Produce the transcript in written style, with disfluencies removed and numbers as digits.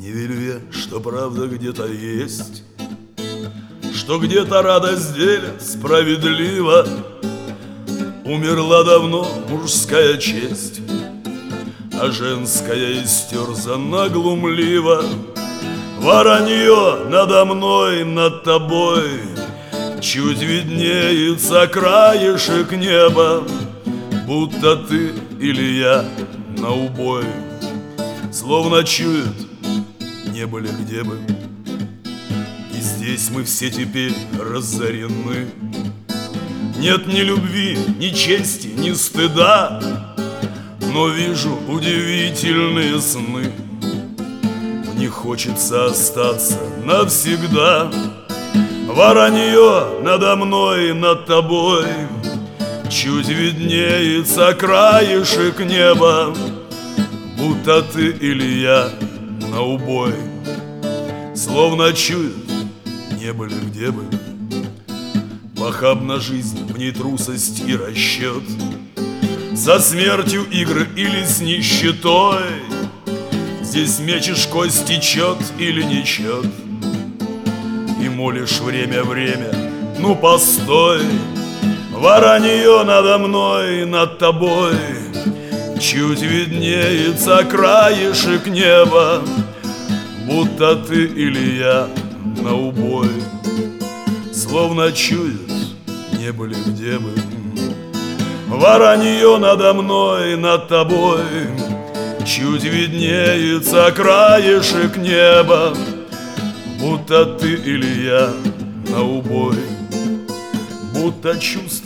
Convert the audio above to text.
Не верю я, что правда где-то есть, что где-то радость делят справедливо. Умерла давно мужская честь, а женская истерзана глумливо. Воронье надо мной, над тобой чуть виднеется краешек неба, будто ты или я на убой. Словно чует, не были где бы. И здесь мы все теперь разорены. Нет ни любви, ни чести, ни стыда, но вижу удивительные сны. Мне хочется остаться навсегда. Воронье надо мной, над тобой чуть виднеется краешек неба, будто ты или я на убой. Словно чует, не были где бы. Похабна жизнь, в ней трусость и расчет, за смертью игры или с нищетой. Здесь мечешь, кость течет или не чет, и молишь время, ну постой. Воронье надо мной, над тобой чуть виднеется краешек неба, будто ты или я на убой. Словно чует, не были где бы. Воронье надо мной, над тобой чуть виднеется краешек неба, будто ты или я на убой. Будто чувств